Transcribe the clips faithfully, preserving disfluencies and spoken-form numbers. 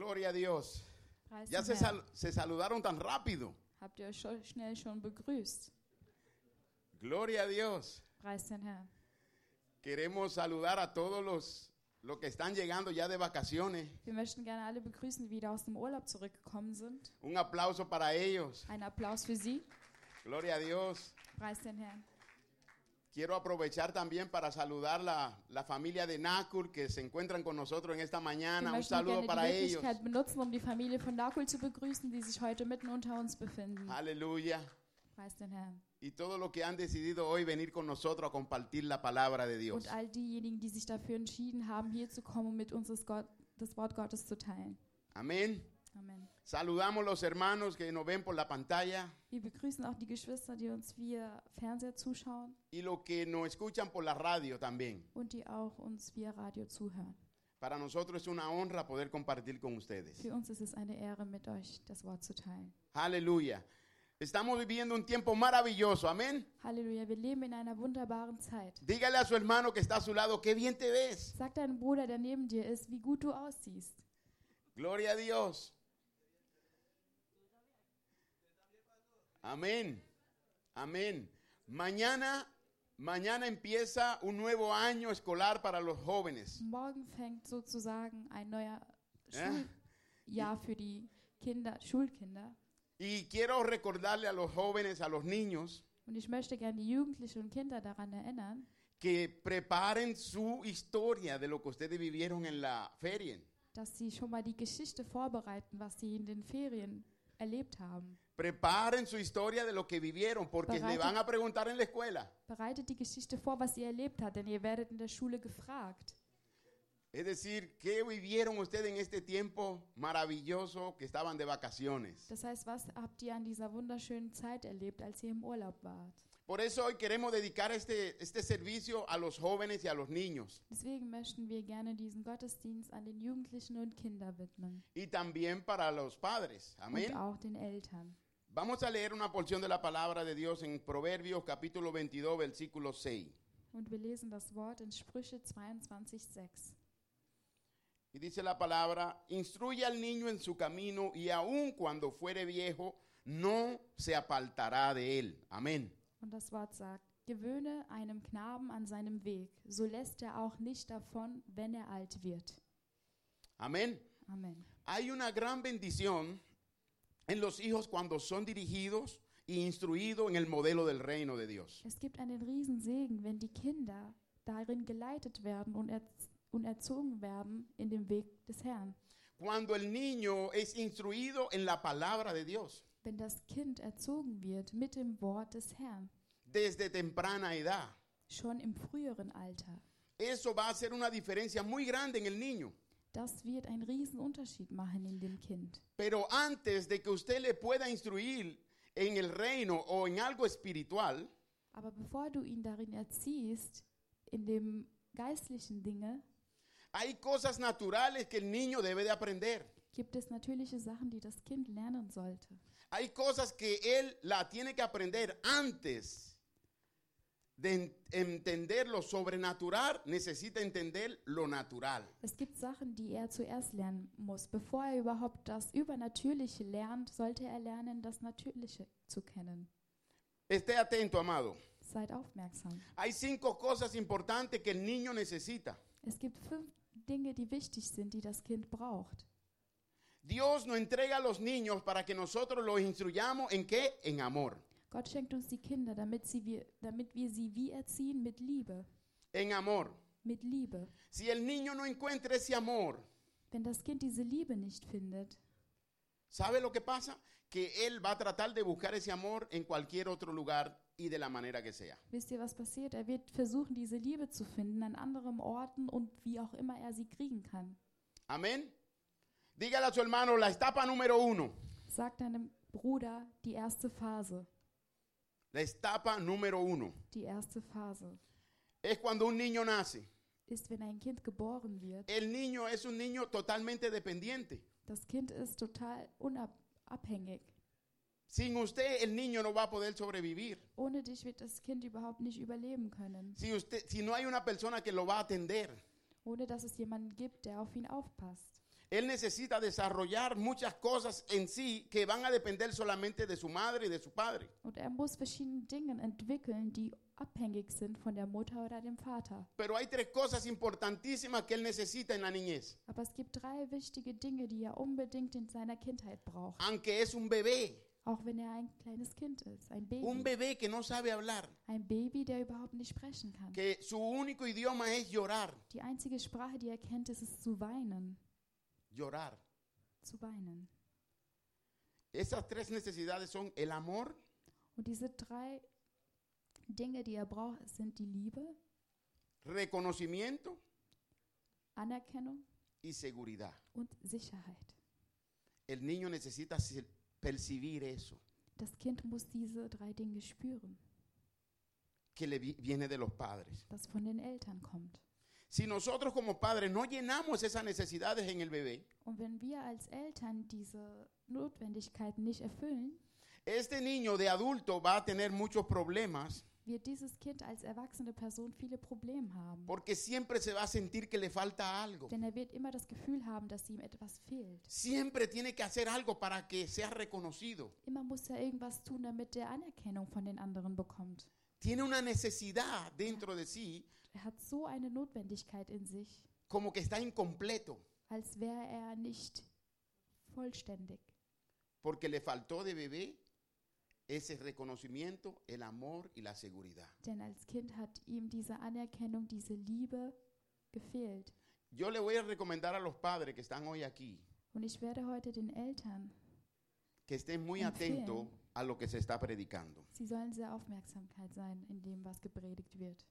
Gloria a Dios. Preis Ya den se, Herrn. sal- se saludaron tan rápido. Habt ihr euch schon, schnell schon begrüßt? Gloria a Dios. Preis den Herrn. Queremos saludar a todos los, los que están llegando ya de vacaciones. Wir möchten gerne alle begrüßen, die wieder aus dem Urlaub zurückgekommen sind. Un aplauso para ellos. Ein Applaus für Sie. Gloria a Dios. Preis den Herrn. Quiero aprovechar también para saludar la, la familia de Nacur que se encuentran con nosotros en esta Wir mañana. Un möchten saludo gerne para die ellos. Möglichkeit benutzen, um die Familie von Nakul zu begrüßen, die sich heute mitten unter uns befinden. Aleluya. Preis den Herrn. Y todos los que han decidido hoy venir con nosotros a compartir la palabra de Dios. Und all diejenigen, die sich dafür entschieden haben, hier zu kommen, um mit uns das, Gott, das Wort Gottes zu teilen. Amén. Amen. Saludamos los hermanos que nos ven por la pantalla Wir begrüßen auch die Geschwister, die uns via Fernseher zuschauen y los que nos escuchan por la radio también. und die auch uns via Radio zuhören. Para nosotros es una honra poder compartir con ustedes. Für uns ist es eine Ehre, mit euch das Wort zu teilen. Aleluya. Estamos viviendo un tiempo maravilloso. Amén. Halleluja, wir leben in einer wunderbaren Zeit. Dígale a su hermano que está a su lado, qué bien te ves. Sag deinem Bruder, der neben dir ist, wie gut du aussiehst. Gloria a Dios. Amén. Amén. Mañana, mañana empieza un nuevo año escolar para los jóvenes. Morgen fängt sozusagen ein neuer Ja. Schuljahr für die Kinder, Schulkinder. Y quiero recordarle a los jóvenes, a los niños, Und ich möchte gerne die Jugendlichen und Kinder daran erinnern, que preparen su historia de lo que ustedes vivieron en la feria. dass sie schon mal die Geschichte vorbereiten, was sie in den Ferien erlebt haben. Preparen su historia de lo que vivieron, porque le van a preguntar en la escuela. Bereitet die Geschichte vor, was ihr erlebt habt, denn ihr werdet in der Schule gefragt. Es decir, ¿qué vivieron ustedes en este tiempo maravilloso que estaban de vacaciones? Das heißt, was habt ihr an dieser wunderschönen Zeit erlebt, als ihr im Urlaub wart? Por eso hoy queremos dedicar este, este servicio a los jóvenes y a los niños. Deswegen möchten wir gerne diesen Gottesdienst an den Jugendlichen und Kindern widmen. Y también para los padres. Amén. Und auch den Eltern. Vamos a leer una porción de la palabra de Dios en Proverbios capítulo veintidós, versículo seis. Und wir lesen das Wort in Sprüche zweiundzwanzig, sechs. Y dice la palabra, instruye al niño en su camino y aun cuando fuere viejo, no se apartará de él. Amén. Und das Wort sagt, gewöhne einem Knaben an seinem Weg, so lässt er auch nicht davon, wenn er alt wird. Amén. Amen. Hay una gran bendición en los hijos cuando son dirigidos e instruidos en el modelo del reino de Dios. Es gibt einen Riesensegen, wenn die Kinder darin geleitet werden und, erz und erzogen werden in dem Weg des Herrn. Cuando el niño es instruido en la palabra de Dios, Wenn das Kind erzogen wird mit dem Wort des Herrn, desde temprana edad, schon im früheren Alter, eso va a hacer una diferencia muy grande en el niño. das wird einen riesen Unterschied machen in dem Kind. Pero antes de que usted le pueda instruir en el reino o en algo espiritual, Aber bevor du ihn darin erziehst, in dem geistlichen Dinge, hay cosas naturales que el niño debe de aprender. gibt es natürliche Sachen, die das Kind lernen sollte. Hay cosas que él la tiene que aprender antes de en- entender lo sobrenatural, necesita entender lo natural. Es gibt Sachen, die er zuerst lernen muss. Bevor er überhaupt das Übernatürliche lernt, sollte er lernen, das Natürliche zu kennen. Esté atento, amado. Seid aufmerksam. Hay cinco cosas importantes que el niño necesita. Es gibt fünf Dinge, die wichtig sind, die das Kind braucht. Dios nos entrega a los niños para que nosotros los instruyamos en qué? En amor. Gott schenkt uns die Kinder, damit, sie wir, damit wir sie wie erziehen? Mit Liebe. En amor. Mit Liebe. Si el niño no encuentra ese amor, Wenn das Kind diese Liebe nicht findet, ¿sabe lo que pasa? Que él va a tratar de buscar ese amor en cualquier otro lugar y de la manera que sea. wisst ihr, was passiert? Er wird versuchen, diese Liebe zu finden an anderen Orten und wie auch immer er sie kriegen kann. Amén. Dígale a su hermano la etapa número uno. Sag deinem Bruder die erste Phase. La etapa número uno Die erste Phase es cuando un niño nace. ist, wenn ein Kind geboren wird. El niño es un niño totalmente dependiente. Das Kind ist total unabhängig. Sin usted el niño no va a poder sobrevivir. Ohne dich wird das Kind überhaupt nicht überleben können. Si usted, si no hay una persona que lo va a atender. Ohne dass es jemanden gibt, der auf ihn aufpasst. Él necesita desarrollar muchas cosas en sí que van a depender solamente de su madre y de su padre. Und er muss verschiedene Dinge entwickeln, die abhängig sind von der Mutter oder dem Vater. Pero hay tres cosas importantísimas que él necesita en la niñez. Aber es gibt drei wichtige Dinge, die er unbedingt in seiner Kindheit braucht. Aunque es un bebé, Auch wenn er ein kleines Kind ist, ein Baby. un bebé que no sabe hablar, Ein Baby, der überhaupt nicht sprechen kann. que su único idioma es llorar, Die einzige Sprache, die er kennt, ist es zu weinen. llorar. Zu weinen. Esas tres necesidades son el amor, Und diese drei Dinge, die er braucht, sind die Liebe, reconocimiento Anerkennung y seguridad. und Sicherheit. El niño necesita se- percibir eso, Das Kind muss diese drei Dinge spüren, que le vi- viene de los padres. das von den Eltern kommt. Si nosotros como padres no llenamos esas necesidades en el bebé, Und wenn wir als Eltern diese Notwendigkeiten nicht erfüllen, este niño de adulto va a tener muchos problemas wird dieses Kind als erwachsene Person viele Probleme haben. porque siempre se va a sentir que le falta algo. Denn er wird immer das Gefühl haben, dass ihm etwas fehlt. Siempre tiene que hacer algo para que sea reconocido. Immer muss er irgendwas tun, damit er Anerkennung von den anderen bekommt. Tiene una necesidad dentro de sí Er hat so eine Notwendigkeit in sich, como que está incompleto als wäre er nicht vollständig. porque le faltó de bebé ese reconocimiento, el amor y la seguridad. Denn als Kind hat ihm diese Anerkennung, diese Liebe gefehlt. Yo le voy a recomendar a los padres que están hoy aquí Und ich werde heute den Eltern, que estén muy Empfehlen. atentos a lo que se está predicando, sie sollen sehr Aufmerksamkeit sein in dem, was gepredigt wird,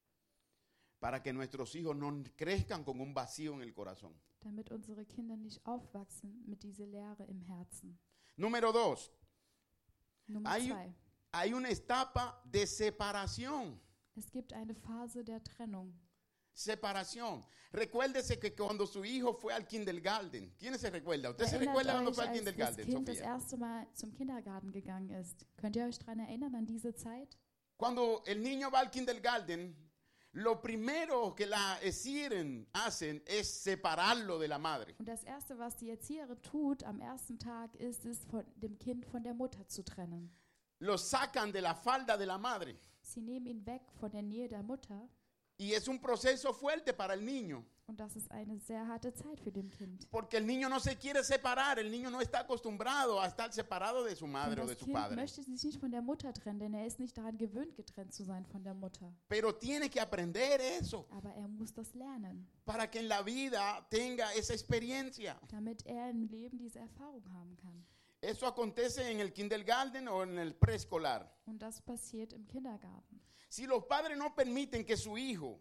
para que nuestros hijos no crezcan con un vacío en el corazón. damit unsere Kinder nicht aufwachsen mit dieser Leere im Herzen. Número dos, Nummer Hay- zwei. hay una etapa de separación. Es gibt eine Phase der Trennung. Separación. Recuérdese que cuando su hijo fue al kindergarten, ¿quién se recuerda? ¿Usted se Erinnert recuerda cuando euch, fue al als das kindergarten, Kind das Sofía? erste Mal zum Kindergarten gegangen ist. Könnt ihr euch daran erinnern, an diese Zeit? Cuando el niño va al kindergarten, lo primero que la Erzieherin hacen es separarlo de la madre. Und das Erste, was die Erzieherin tut am ersten Tag, ist es, von dem Kind von der Mutter zu trennen. Lo sacan de la falda de la madre. Sie nehmen ihn weg von der Nähe der Mutter. Y es un proceso fuerte para el niño, Und das ist eine sehr harte Zeit für den Kind. porque el niño no se quiere separar, el niño no está acostumbrado a estar separado de su Und madre o de das su Kind padre. möchte sich nicht von der Mutter trennen, denn er ist nicht daran gewöhnt, getrennt zu sein von der Mutter. Pero tiene que aprender eso Aber er muss das lernen, para que en la vida tenga esa experiencia. damit er im Leben diese Erfahrung haben kann. Eso acontece en el kindergarten o en el preescolar. Und das passiert im Kindergarten. Si los padres no permiten que su hijo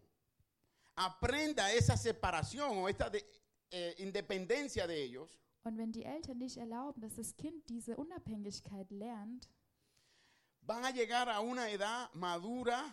aprenda esa separación o esta de- eh, independencia de ellos, Und wenn die Eltern nicht erlauben, dass das Kind diese Unabhängigkeit lernt, van a llegar a una edad madura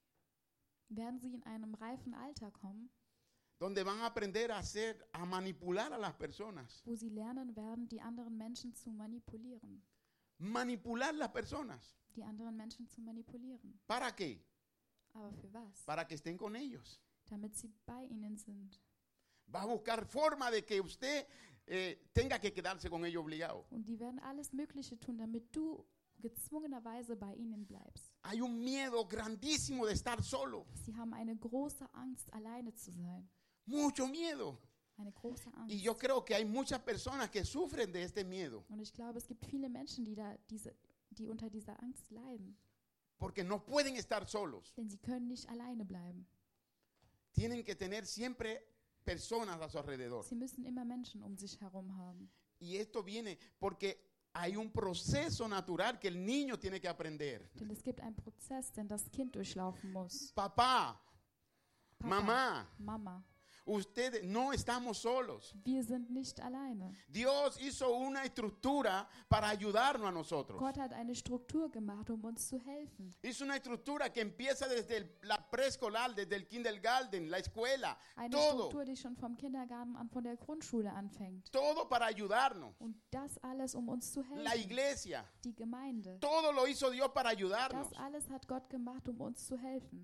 werden sie in einem reifen Alter kommen, donde van a aprender a hacer, a manipular a las personas. wo sie lernen werden, die anderen Menschen zu manipulieren. Manipular las personas. Die anderen Menschen zu manipulieren. ¿Para qué? Aber für was? Para que estén con ellos. Damit sie bei ihnen sind. Va a buscar forma de que usted eh, tenga que quedarse con ellos obligado. Und die werden alles Mögliche tun, damit du gezwungenerweise bei ihnen bleibst. Hay un miedo grandísimo de estar solo. Sie haben eine große Angst, alleine zu sein. Mucho miedo. Eine große Angst. Y yo creo que hay muchas personas que sufren de este miedo. Und ich glaube, es gibt viele Menschen, die, da diese, die unter dieser Angst leiden. Porque no pueden estar solos. Denn sie können nicht alleine bleiben. Tienen que tener siempre personas a su alrededor. Sie müssen immer Menschen um sich herum haben. Y esto viene porque hay un proceso natural que el niño tiene que aprender. Denn es gibt einen Prozess, den das Kind durchlaufen muss. Papá, Papa, mamá, Mama, ustedes no estamos solos. wir sind nicht alleine. Dios hizo una estructura para ayudarnos a nosotros. Gott hat eine Struktur gemacht, um uns zu helfen. Hizo una estructura que empieza desde el- la preescolar, desde el kindergarten, la escuela, Eine todo, Struktur, die schon vom Kindergarten an, von der Grundschule anfängt. todo para ayudarnos. Und das alles, um uns zu La helfen. iglesia, Die Gemeinde. todo lo hizo Dios para ayudarnos. Das alles hat Gott gemacht, um uns zu helfen.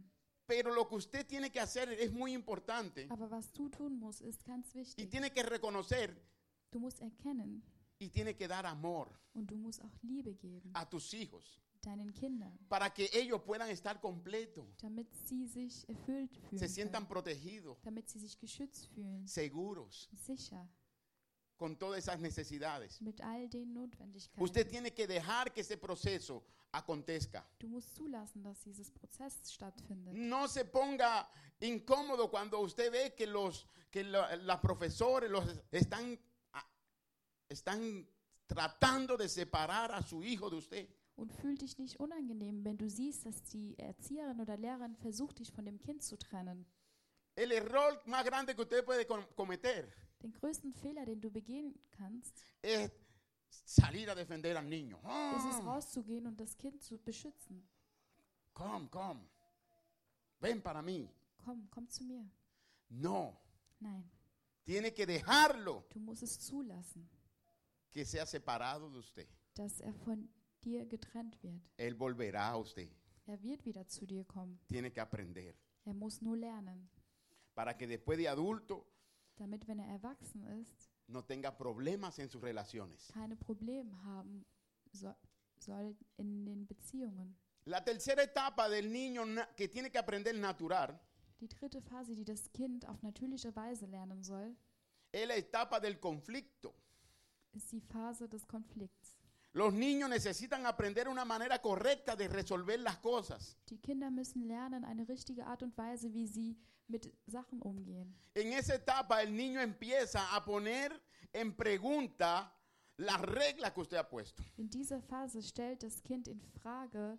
Pero lo que usted tiene que hacer es muy importante Aber was du tun musst, ist ganz y wichtig. tiene que reconocer Du musst erkennen y tiene que dar amor und du musst auch Liebe geben a tus hijos deinen Kindern, para que ellos puedan estar completos, damit sie sich erfüllt se fühlen sientan können, protegidos, damit sie sich geschützt fühlen, seguros sicher, con todas esas necesidades. mit all den Notwendigkeiten. Usted tiene que dejar que ese proceso acontezca. Du musst zulassen, dass dieses Prozess stattfindet. No se ponga incómodo cuando usted ve que los que la- las profesores los están ah, están tratando de separar a su hijo de usted. Und fühl dich nicht unangenehm, wenn du siehst, dass die Erzieherin oder Lehrerin versucht, dich von dem Kind zu trennen. El error más grande que usted puede com- cometer Den größten Fehler, den du begehen kannst, es salir a defender al niño. ist es Oh, rauszugehen und das Kind zu beschützen. come, come. Ven para mí. Komm, komm zu mir. No, Nein, tiene que dejarlo du musst es zulassen, que sea separado de usted. dass er von dir getrennt wird. Él volverá a usted. Er wird wieder zu dir kommen. Tiene que aprender Er muss nur lernen, para que después de adulto damit, wenn er erwachsen ist, no tenga problemas en sus relaciones. keine Probleme haben so, soll in den Beziehungen. La tercera etapa del niño na- que tiene que aprender natural Die dritte Phase, die das Kind auf natürliche Weise lernen soll, es la etapa del conflicto. ist die Phase des Konflikts. Los niños necesitan aprender una manera correcta de resolver las cosas. Die Kinder müssen lernen, eine richtige Art und Weise, wie sie mit Sachen umgehen. En esa etapa el niño empieza a poner en pregunta las reglas que usted ha puesto. In dieser Phase stellt das Kind in Frage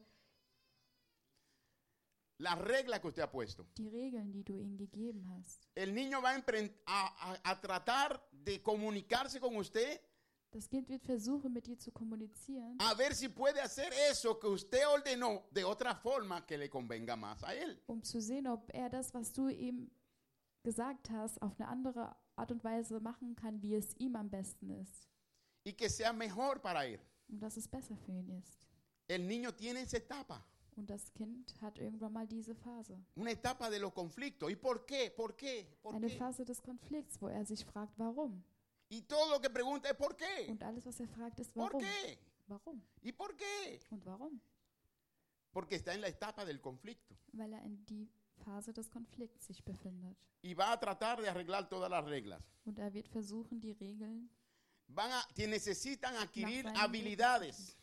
Las reglas que usted ha puesto. die Regeln, die du ihm gegeben hast. El niño va a, empren- a- a- a tratar de comunicarse con usted Das Kind wird versuchen, mit dir zu kommunizieren, a ver si puede hacer eso que usted ordenó de otra forma que le convenga más a él. um zu sehen, ob er das, was du ihm gesagt hast, auf eine andere Art und Weise machen kann, wie es ihm am besten ist. Y que sea mejor para él. Und dass es besser für ihn ist. El niño tiene esa etapa, Und das Kind hat irgendwann mal diese Phase. una etapa de los conflictos. ¿Y por qué? ¿Por qué? ¿Por Eine qué? Phase des Konflikts, wo er sich fragt, warum? Y todo lo que pregunta es ¿por qué? Und alles, was er fragt, ist ¿Por warum? qué? Warum? ¿Y por qué? Und warum? Porque está en la etapa del conflicto. Weil er in die Phase des Konflikts sich befindet. Y va a tratar de arreglar todas las reglas. Und er wird versuchen, die Regeln Van a, que necesitan adquirir Nach seinem habilidades.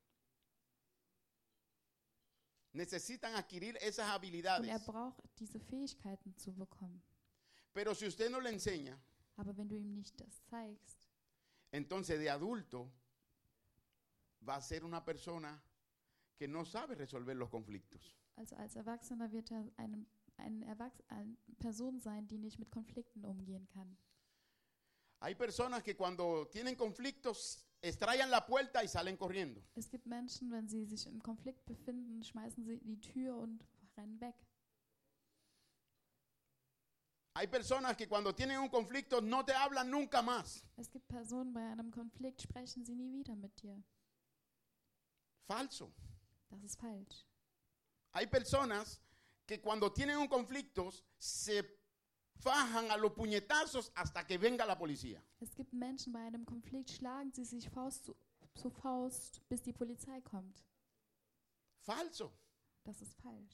Necesitan adquirir esas und er habilidades. braucht diese Fähigkeiten zu bekommen. Pero si usted no le enseña, Aber wenn du ihm nicht das zeigst, entonces de adulto va a ser una persona que no sabe resolver los conflictos. also als Erwachsener wird er eine, eine, Erwachs eine Person sein, die nicht mit Konflikten umgehen kann. Hay personas que cuando tienen conflictos estrellan la puerta y salen corriendo. Es gibt Menschen, wenn sie sich im Konflikt befinden, schmeißen sie die Tür und rennen weg. Hay personas que cuando tienen un conflicto no te hablan nunca más. Es gibt Personen, bei einem Konflikt sprechen sie nie wieder mit dir. Falso. Das ist falsch. Hay personas que cuando tienen un conflicto se fajan a los puñetazos hasta que venga la policía. Es gibt Menschen, bei einem Konflikt schlagen sie sich Faust zu, zu Faust, bis die Polizei kommt. Falso. Das ist falsch.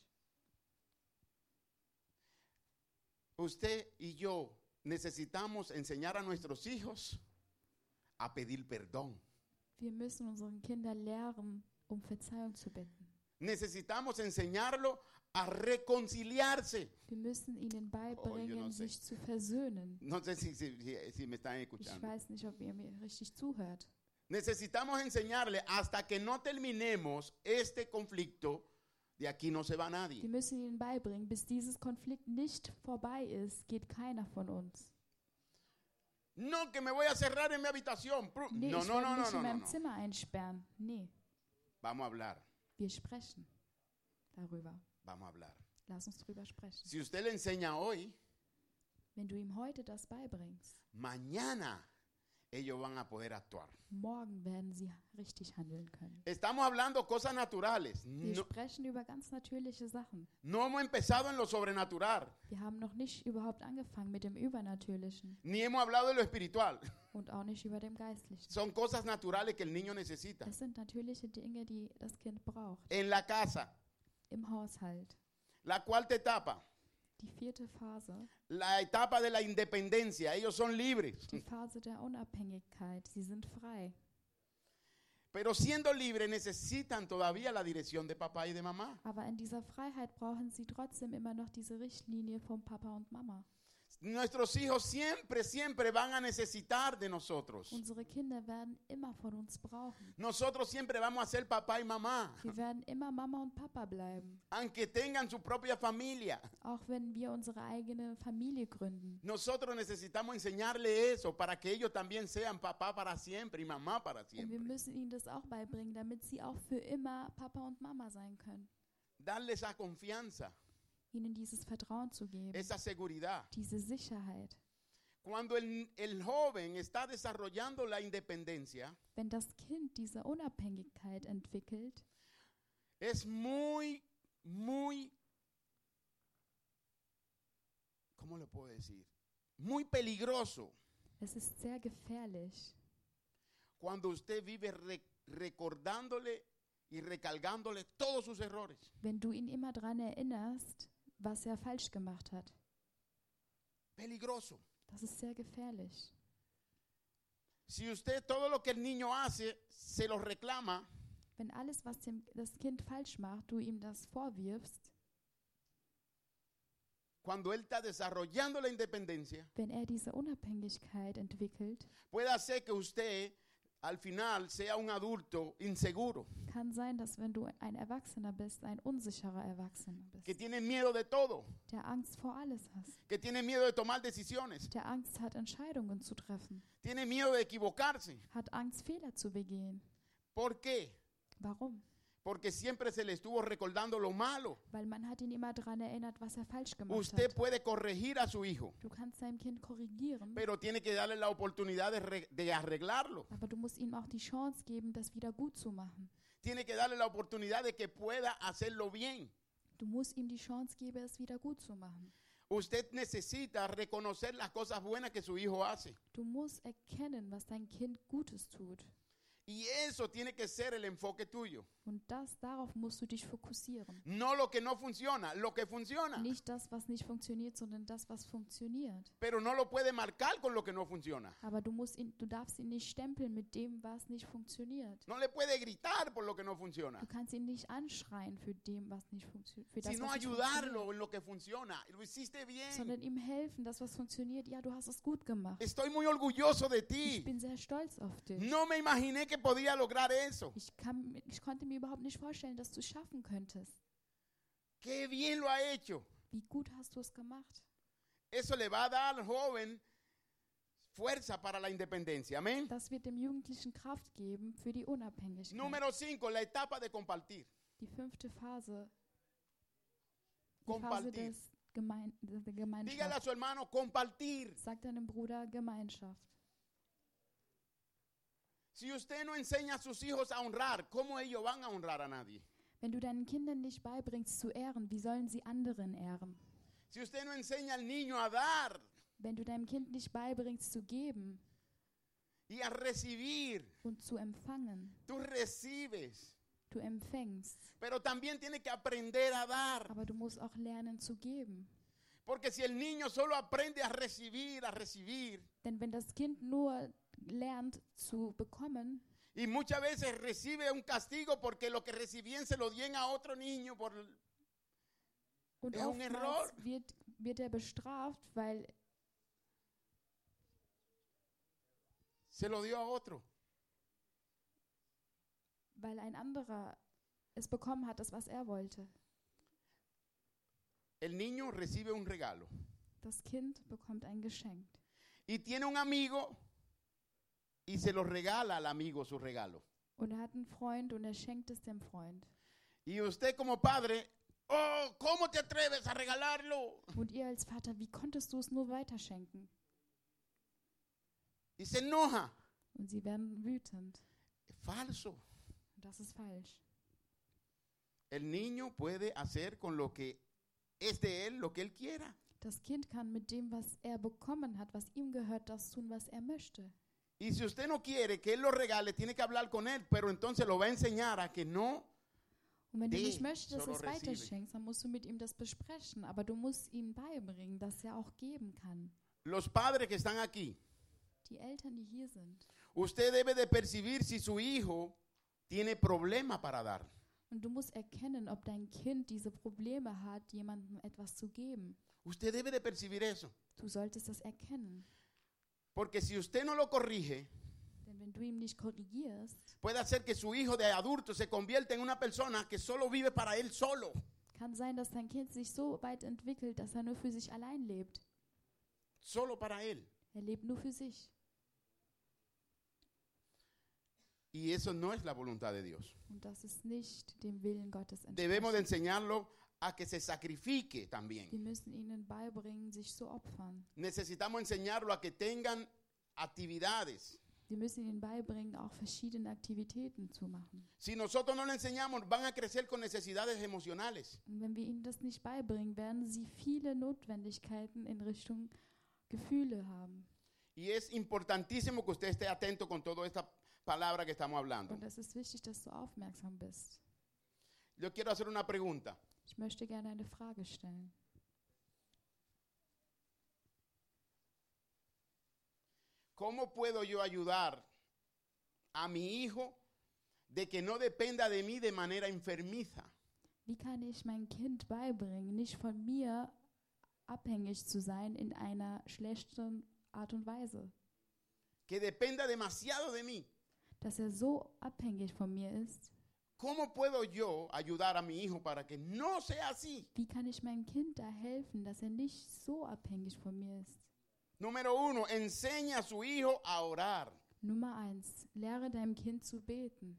Usted y yo necesitamos enseñar a nuestros hijos a pedir perdón. Wir müssen unseren Kindern lehren, um Verzeihung zu bitten. Necesitamos enseñarlo a reconciliarse. Wir müssen ihnen beibringen, no sé. sich zu versöhnen. No sé si, si- si- si me están Ich escuchando. weiß nicht, ob ihr mir richtig zuhört. Necesitamos enseñarle hasta que no terminemos este conflicto, de aquí no se va nadie. Wir müssen ihnen beibringen, bis dieses Konflikt nicht vorbei ist, geht keiner von uns. No, que me voy a cerrar en mi habitación. Pru- Nee, No, ich no, werde no, mich no, in no, no, meinem no. Zimmer einsperren. Nee, Vamos a hablar, wir sprechen darüber. vamos a hablar. Lass uns drüber sprechen. Si usted le enseña hoy, Wenn du ihm heute das beibringst, mañana ellos van a poder actuar. Morgen werden sie richtig handeln können. Estamos hablando cosas naturales. Wir No, sprechen über ganz natürliche Sachen. no hemos empezado en lo sobrenatural, Wir haben noch nicht überhaupt angefangen mit dem Übernatürlichen ni hemos hablado de lo espiritual. und auch nicht über dem Geistlichen. Son cosas naturales que el niño necesita. Es sind natürliche Dinge, die das Kind braucht. En la casa, Im Haushalt. la cuarta etapa, Die vierte Phase, la etapa de la independencia. Ellos son libres. die Phase der Unabhängigkeit. Sie sind frei. Pero siendo libres necesitan todavía la dirección de papá y de mamá. Aber in dieser Freiheit brauchen sie trotzdem immer noch diese Richtlinie vom Papa und Mama. Nuestros hijos siempre, siempre van a necesitar de nosotros. Unsere Kinder werden immer von uns brauchen. Nosotros siempre vamos a ser papá y mamá, Wir werden immer Mama und Papa bleiben, aunque tengan su propia familia. auch wenn wir unsere eigene Familie gründen. Nosotros necesitamos enseñarle eso para que ellos también sean papá para siempre y mamá para Und wir siempre. müssen ihnen das auch beibringen, damit sie auch für immer Papa und Mama sein können. Darle esa confianza, Ihnen dieses Vertrauen zu geben, esa seguridad. diese Sicherheit. Cuando el, el joven está desarrollando la independencia, Wenn das Kind diese Unabhängigkeit entwickelt, es muy, muy, ¿cómo le puedo decir? Muy peligroso es ist sehr gefährlich, cuando usted vive re- recordándole y recalgándole todos sus errores. wenn du ihn immer daran erinnerst, was er falsch gemacht hat. Peligroso. Das ist sehr gefährlich. Si usted todo lo que el niño hace se lo reclama, Wenn alles, was dem, das Kind falsch macht, du ihm das vorwirfst, cuando él está desarrollando la independencia, wenn er diese Unabhängigkeit entwickelt, puede hacer que usted al final sea un adulto inseguro, kann sein, dass wenn du ein Erwachsener bist, ein unsicherer Erwachsener que bist, tiene miedo de todo, der Angst vor alles hast, que tiene miedo de tomar decisiones, der Angst hat, Entscheidungen zu treffen, tiene miedo de equivocarse. hat Angst, Fehler zu begehen. ¿Por qué? Warum? Porque siempre se le estuvo recordando lo malo. Weil man hat ihn immer daran erinnert, was er falsch gemacht Usted hat. puede corregir a su hijo, Du kannst deinem Kind korrigieren, pero tiene que darle la oportunidad de, re- de arreglarlo. aber du musst ihm auch die Chance geben, das wieder gut zu machen. Tiene que darle la oportunidad de que pueda hacerlo bien. Du musst ihm die Chance geben, es wieder gut zu machen. Usted necesita reconocer las cosas buenas que su hijo hace. Du musst erkennen, was dein Kind Gutes tut. Y eso tiene que ser el enfoque tuyo. Und das, darauf musst du dich fokussieren. No lo que no funciona, lo que funciona. Nicht das, was nicht funktioniert, sondern das, was funktioniert. Pero no lo puede marcar con lo que no funciona. Aber du, musst ihn, du darfst ihn nicht stempeln mit dem, was nicht funktioniert. No le puede gritar por lo que no funciona, Du kannst ihn nicht anschreien für dem, was nicht funktioniert. Für das, sino was nicht ayudarlo funktioniert. en lo que funciona. Lo hiciste bien. Sondern ihm helfen, das, was funktioniert. Ja, du hast es gut gemacht. Estoy muy orgulloso de Ich ti. bin sehr stolz auf dich. No me imaginé que podía lograr eso. Ich, kann, ich konnte mir überhaupt nicht vorstellen, dass du es schaffen könntest. Qué bien lo ha hecho. Wie gut hast du es gemacht? Eso le va a dar al joven fuerza para la independencia. Amén. Das wird dem Jugendlichen Kraft geben für die Unabhängigkeit. Número cinco, la etapa de compartir. Die fünfte Phase. Die Phase Compartir. des Gemein der Dígale a Gemeinschaft. su hermano, compartir. Sag deinem Bruder Gemeinschaft. Si usted no enseña a sus hijos a honrar, ¿cómo ellos van a honrar a nadie? Wenn du deinen Kindern nicht beibringst zu ehren, wie sollen sie anderen ehren? Si usted no enseña al niño a dar Wenn du deinem Kind nicht beibringst zu geben y a recibir, und zu empfangen, tú recibes. du empfängst. Pero también tiene que aprender a dar. Aber du musst auch lernen zu geben. Porque si el niño solo aprende a recibir, a recibir, Denn wenn das Kind nur lernt zu bekommen y muchas veces recibe un castigo porque lo que recibían se lo dieron a otro niño por und Es un error. oftmals wird, wird er bestraft, weil se lo dio a otro. weil ein anderer es bekommen hat, das was er wollte. El niño recibe un regalo Das Kind bekommt ein Geschenk. y tiene un amigo y se lo regala al amigo su regalo. Und er hat einen Freund und er schenkt es dem Freund. Y usted como padre, oh, ¿cómo te atreves a regalarlo? Und ihr als Vater, wie konntest du es nur weiterschenken? Y se enoja. Und sie werden wütend. Falso. Das ist falsch. El niño puede hacer con lo que es de él lo que él quiera. Das Kind kann mit dem, was er bekommen hat, was ihm gehört, das tun, was er möchte. Y si usted no quiere que él lo regale, tiene que hablar con él, pero entonces lo va a enseñar a que no. Und wenn du De nicht möchtest, dass du solo es recibe. weiterschenkst, dann musst du mit ihm das besprechen. Aber du musst ihm beibringen, dass er auch geben kann. Los padres que están aquí, Die Eltern, die hier sind. usted debe de percibir si su hijo tiene problema para dar. Und du musst erkennen, ob dein Kind diese Probleme hat, jemandem etwas zu geben. Usted debe de percibir eso. Du solltest das erkennen. Porque si usted no lo corrige, Denn wenn du ihm nicht korrigierst, puede hacer que su hijo de adulto se convierta en una persona que solo vive para él solo. kann sein, dass dein Kind sich so weit entwickelt, dass er nur für sich allein lebt. Solo para él. Er lebt nur für sich. Y eso no es la voluntad de Dios. Und das ist nicht dem Willen Gottes Debemos de entsprechend. enseñarlo a que se sacrifique también. Wir müssen ihnen beibringen, sich zu opfern. Necesitamos enseñarlo a que tengan actividades. Wir müssen ihnen beibringen, auch verschiedene Aktivitäten zu machen. Si nosotros no le enseñamos, van a crecer con necesidades emocionales. Und wenn wir ihnen das nicht beibringen, werden sie viele Notwendigkeiten in Richtung Gefühle haben. Y es importantísimo que usted esté atento con toda esta palabra que estamos hablando. Und es ist wichtig, dass du aufmerksam bist. Yo quiero hacer una pregunta. Ich möchte gerne eine Frage stellen. ¿Cómo puedo yo ayudar a mi hijo de que no dependa de mí de manera enfermiza? Wie kann ich mein Kind beibringen, nicht von mir abhängig zu sein in einer schlechten Art und Weise? Que dependa demasiado de mí. Dass er so abhängig von mir ist. ¿Cómo puedo yo ayudar a mi hijo para que no sea así? Wie kann ich meinem Kind da helfen, dass er nicht so abhängig von mir ist? Número uno, enseña a su hijo a orar, Nummer eins, lehre deinem Kind zu beten,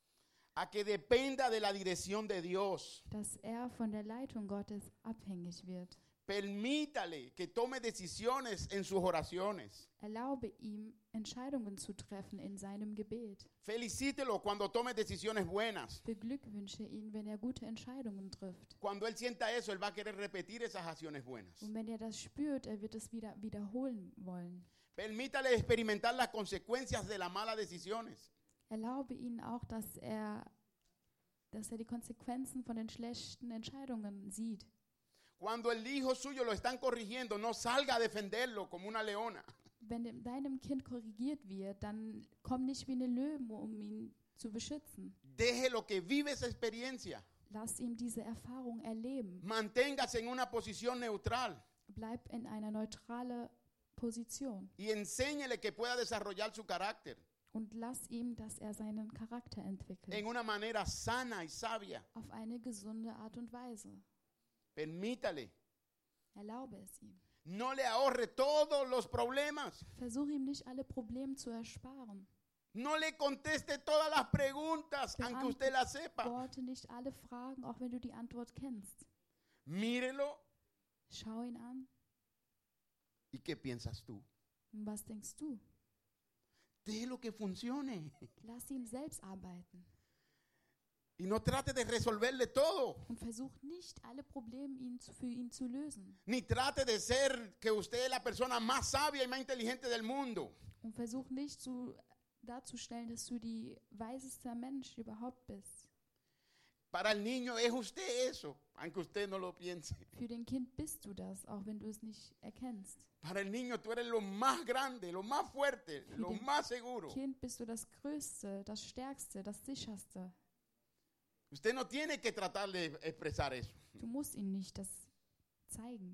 a que dependa de la dirección de Dios. dass er von der Leitung Gottes abhängig wird. Permítale que tome decisiones en sus oraciones. Erlaube ihm, Entscheidungen zu treffen in seinem Gebet. Felicítelo cuando tome decisiones buenas. Beglückwünsche ihn, wenn er gute Entscheidungen trifft. Cuando él sienta eso, él va a querer repetir esas acciones buenas. Und wenn er das spürt, er wird es wieder wiederholen wollen. Permítale experimentar las consecuencias de las malas decisiones. Erlaube ihn auch, dass er, dass er die Konsequenzen von den schlechten Entscheidungen sieht. Cuando el hijo suyo lo están corrigiendo, no salga a defenderlo como una leona. Wenn dem, deinem Kind korrigiert wird, dann komm nicht wie eine Löwe, um ihn zu beschützen. Déjelo que vive esa experiencia. Lass ihm diese Erfahrung erleben. Manténgase en una posición neutral Bleib in einer neutralen Position y enséñele que pueda desarrollar su carácter und lass ihm, dass er seinen Charakter entwickelt. en una manera sana y sabia. Auf eine gesunde Art und Weise. Permítale. Erlaube es ihm. No le ahorre todos los problemas. Versuche ihm nicht alle Probleme zu ersparen. No le conteste todas las preguntas, aunque usted las sepa. Beantworte nicht alle Fragen, auch wenn du die Antwort kennst. Mírelo. Schau ihn an. ¿Y qué piensas tú? Und was denkst du? Déjelo que funcione. Lass ihn selbst arbeiten. Y no trate de resolverle todo. Und versuch nicht, alle Probleme ihn zu, für ihn zu lösen. Ni trate de ser que usted es la persona más sabia y más inteligente del mundo. Und versuch nicht zu, darzustellen, dass du die weiseste Mensch überhaupt bist. Para el niño es usted eso, aunque usted no lo piense. Für den Kind bist du das, auch wenn du es nicht erkennst. Para el niño tú eres lo más grande, lo más fuerte, lo den más seguro. Kind bist du das Größte, das Stärkste, das Sicherste. Usted no tiene que tratar de expresar eso. Du musst ihm nicht das zeigen.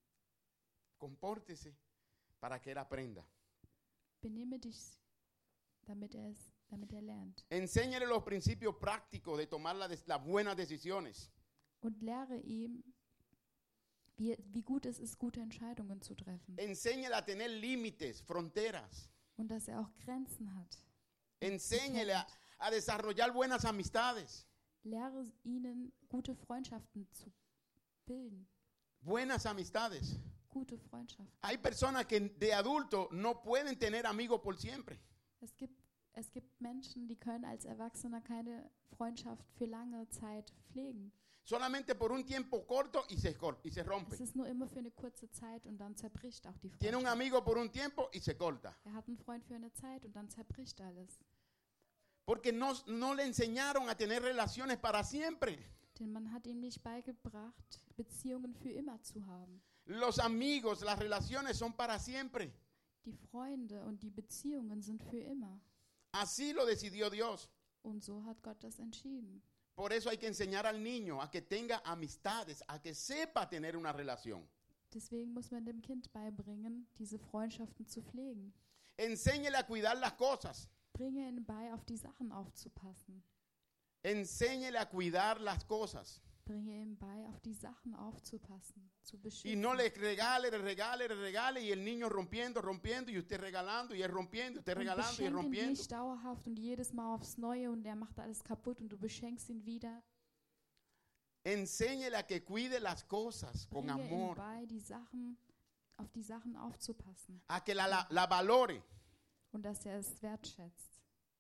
Compórtese para que él aprenda. Benehme dich, damit er es, damit er lernt. Enséñele los principios prácticos de tomar la des- las buenas decisiones. Und lehre ihm, wie, wie gut es ist, gute Entscheidungen zu treffen. Enséñele a tener límites, fronteras. Und dass er auch Grenzen hat. Enséñele a, a desarrollar buenas amistades, Lehre ihnen, gute Freundschaften zu bilden. buenas amistades. Gute Freundschaften. Hay personas que de adulto no pueden tener amigos por siempre. Es gibt, es gibt Menschen, die können als Erwachsener keine Freundschaft für lange Zeit pflegen. Solamente por un tiempo corto y se, cor- y se rompe. Es ist nur immer für eine kurze Zeit und dann zerbricht auch die Tiene un Freundschaft. amigo por un tiempo y se corta. Er hat einen Freund für eine Zeit und dann zerbricht alles. Porque no, no le enseñaron a tener relaciones para siempre. Denn man hat ihm nicht beigebracht, Beziehungen für immer zu haben. Los amigos, las relaciones son para siempre. Die Freunde und die Beziehungen sind für immer. Así lo decidió Dios. Und so hat Gott das entschieden. Por eso hay que enseñar al niño a que tenga amistades, a que sepa tener una relación. Deswegen muss man dem Kind beibringen, diese Freundschaften zu pflegen. Enséñele a cuidar las cosas. Bringe ihn bei, auf die Sachen aufzupassen. Enséñele a cuidar las cosas. Bringe ihm bei, auf die Sachen aufzupassen, zu Y beschützen. no le regale, le regale, le regale y el niño rompiendo, rompiendo y usted regalando y él rompiendo, usted Und regalando y él beschenk ihn rompiendo. nicht dauerhaft und jedes Mal aufs Neue und er macht alles kaputt und du beschenkst ihn wieder. Enséñele a que cuide las cosas con Bringe ihm amor, bei, die Sachen, auf die Sachen aufzupassen a que la, la, la valore. und dass er es wertschätzt.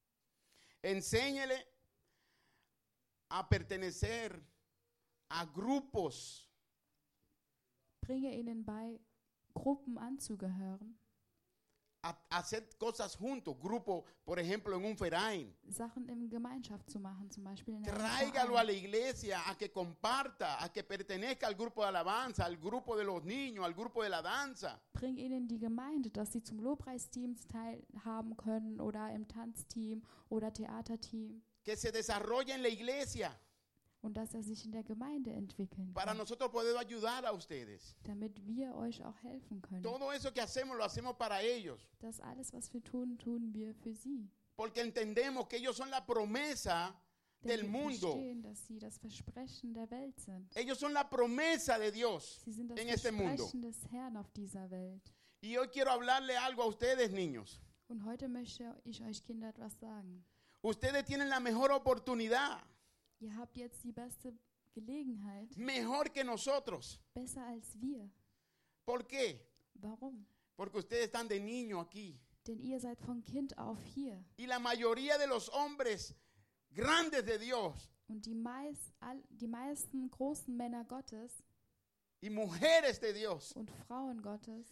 Enséñele a pertenecer a grupos, Bringe ihnen bei, Gruppen anzugehören, a, a hacer cosas juntos. Grupo, por ejemplo, en un Verein. Sachen in Gemeinschaft zu machen, zum Beispiel in einem Tráigalo a Verein. la iglesia, a que comparta, a que pertenezca al grupo de alabanza, al grupo de los niños, al grupo de la danza. Bring ihnen die Gemeinde, dass sie zum Lobpreisteam teilhaben können oder im Tanzteam oder Theaterteam Que se desarrolle en la iglesia und dass er sich in der Gemeinde entwickeln para kann, nosotros poder ayudar a ustedes. damit wir euch auch helfen können. Todo eso que hacemos lo hacemos para ellos, Das alles, was wir tun, tun wir für sie. porque entendemos que ellos son la promesa Denn del wir mundo. verstehen, dass sie das Versprechen der Welt sind. Ellos son la promesa de Dios Sie sind das en este mundo. Versprechen des Herrn auf dieser Welt. Y hoy quiero hablarle algo a ustedes, niños. Und heute möchte ich euch Kinder etwas sagen. Ustedes tienen la mejor oportunidad, Ihr habt jetzt die beste Gelegenheit, mejor que nosotros. besser als wir. ¿Por qué? Warum? Porque ustedes están de niño aquí. Denn ihr seid von Kind auf hier. Y la mayoría de los hombres grandes de Dios Und die, meist, all, die meisten großen Männer Gottes y mujeres de Dios und Frauen Gottes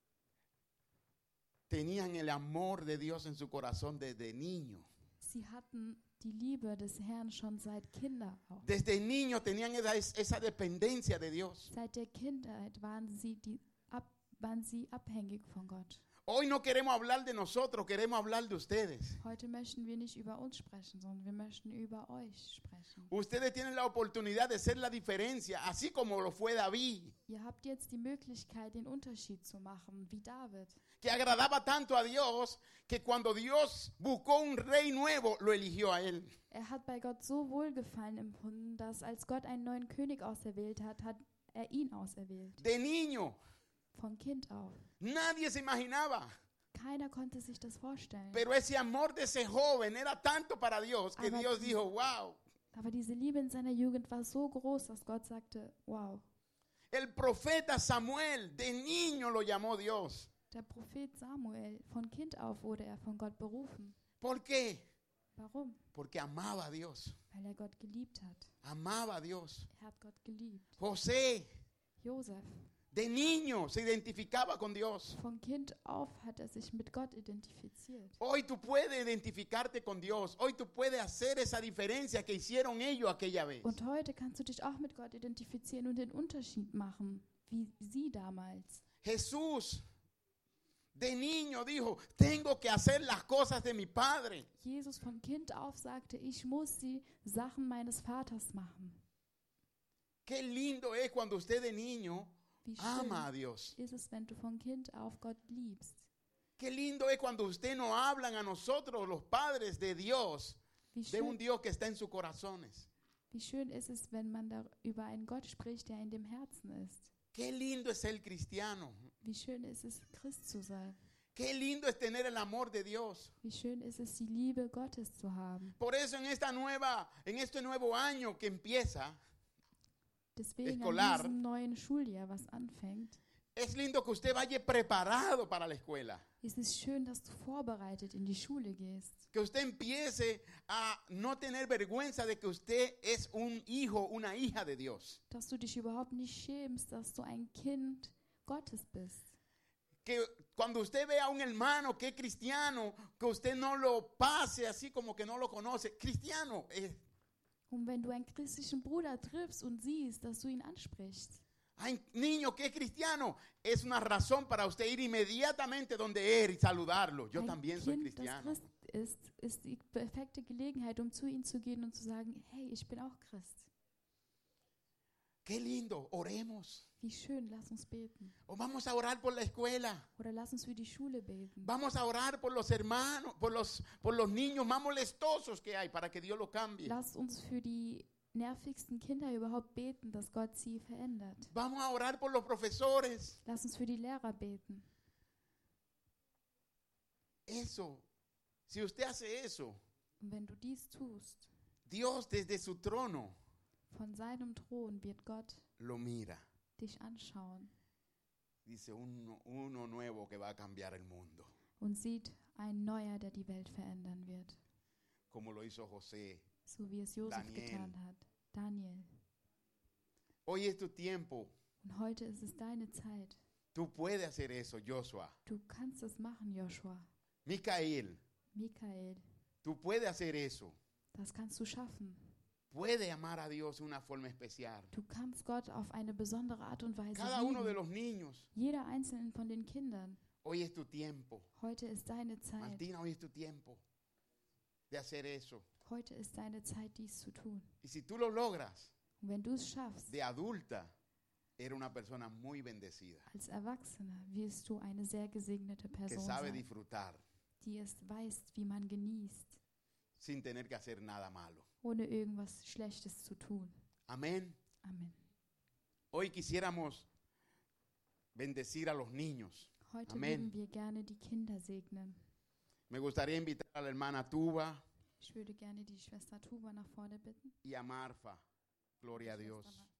tenían el amor de Dios en su corazón desde niño. sie hatten die Liebe des Herrn schon seit Kinder auf. Desde niño tenían esa, esa dependencia de Dios. Seit der Kindheit waren sie, die ab, waren sie abhängig von Gott. Hoy no queremos hablar de nosotros, queremos hablar de ustedes. Heute möchten wir nicht über uns sprechen, sondern wir möchten über euch sprechen. Ustedes tienen la oportunidad de ser la diferencia, así como lo fue David, Ihr habt jetzt die Möglichkeit, den Unterschied zu machen, wie David. que agradaba tanto a Dios que cuando Dios buscó un rey nuevo, lo eligió a él. Er hat bei Gott so Wohlgefallen empfunden, dass als Gott einen neuen König auserwählt hat, hat er ihn auserwählt. De niño, Von Kind auf. nadie se imaginaba. Keiner konnte sich das vorstellen. Pero ese amor de ese joven era tanto para Dios que Aber Dios die- dijo, wow. Aber diese Liebe in seiner Jugend war so groß, dass Gott sagte, wow. El profeta Samuel, de niño lo llamó Dios. Der Prophet Samuel, von Kind auf wurde er von Gott berufen. ¿Por qué? Warum? Porque amaba a Dios. Weil er Gott geliebt hat. Amaba a Dios. Er hat Gott geliebt. José, Josef, de niño, se identificaba con Dios. von Kind auf hat er sich mit Gott identifiziert. Hoy tú puedes identificarte con Dios. Hoy tú puedes hacer esa diferencia que hicieron ellos aquella vez. Und heute kannst du dich auch mit Gott identifizieren und den Unterschied machen, wie sie damals. Jesús, de niño, dijo, tengo que hacer las cosas de mi Padre. Jesus von Kind auf sagte, ich muss die Sachen meines Vaters machen. Qué lindo es cuando usted de niño Wie ama a schön Dios. ist es, wenn du von Kind auf Gott liebst. Qué lindo es cuando usted nos hablan a nosotros, los padres de Dios, Wie de un schön, Dios que está en sus corazones. wie schön ist es, wenn man da über einen Gott spricht, der in dem Herzen ist. Qué lindo es ser cristiano. Wie schön ist es, Christ zu sein. Qué lindo es tener el amor de Dios. Wie schön ist es, die Liebe Gottes zu haben. Por eso en esta nueva, en este nuevo año que empieza, Deswegen Escolar. an diesem neuen Schuljahr, was anfängt, Es lindo que usted vaya preparado para la escuela. Es ist schön, dass du vorbereitet in die Schule gehst. Que usted empiece a no tener vergüenza de que usted es un hijo, una hija de Dios. Dass du dich überhaupt nicht schämst, dass du ein Kind Gottes bist. Que cuando usted vea a un hermano que es cristiano, que usted no lo pase así como que no lo conoce. Cristiano. Eh, Und wenn du einen christlichen Bruder triffst und siehst, dass du ihn ansprichst. Hay niño que es cristiano, es una razón para usted ir inmediatamente donde él y saludarlo. Yo Ein también soy Kind, das cristiano. Christ ist, ist die perfekte Gelegenheit, um zu ihm zu gehen und zu sagen, hey, ich bin auch Christ. Qué lindo, oremos. Wie schön, lass uns beten. O vamos a orar por la escuela. Oder lass uns für die Schule beten. Vamos a orar por los hermanos, por los, por los niños más molestosos que hay para que Dios lo cambie. Lass uns für die nervigsten Kinder überhaupt beten, dass Gott sie verändert. Vamos a orar por los profesores. Lass uns für die Lehrer beten. Eso, si usted hace eso, Und wenn du dies tust, Dios desde su trono von seinem Thron wird Gott lo mira. dich anschauen Dice uno, uno nuevo que va a cambiar el mundo. und sieht ein Neuer, der die Welt verändern wird. Como lo hizo José. So wie es Josef Daniel. getan hat. Daniel. Hoy es tu tiempo. Und heute ist es deine Zeit. Tú puedes hacer eso, Joshua. Du kannst es machen, Joshua. Micael, Michael, tú puedes hacer eso. das kannst du schaffen. Puede amar a Dios de una forma especial. Du kannst Gott auf eine besondere Art und Weise Cada uno de lieben. los niños. Jeder einzelnen von den Kindern. Hoy es tu tiempo. Heute ist deine Zeit. Martina, hoy es tu tiempo de hacer eso. Heute ist deine Zeit, dies zu tun. Y si tú lo logras, Und wenn du es schaffst, de adulta, eres una persona muy bendecida. als Erwachsener wirst du eine sehr gesegnete Que Person sabe sein, disfrutar die es weiß, wie man genießt, sin tener que hacer nada malo. ohne irgendwas Schlechtes zu tun. Amén. Amen. Hoy quisiéramos bendecir a los niños. Heute Amen. würden wir gerne die Kinder segnen. Me gustaría invitar a la hermana Tuba Ich würde gerne die Schwester Tuba nach vorne bitten. y a Marfa. Gloria a Die Dios. Schwester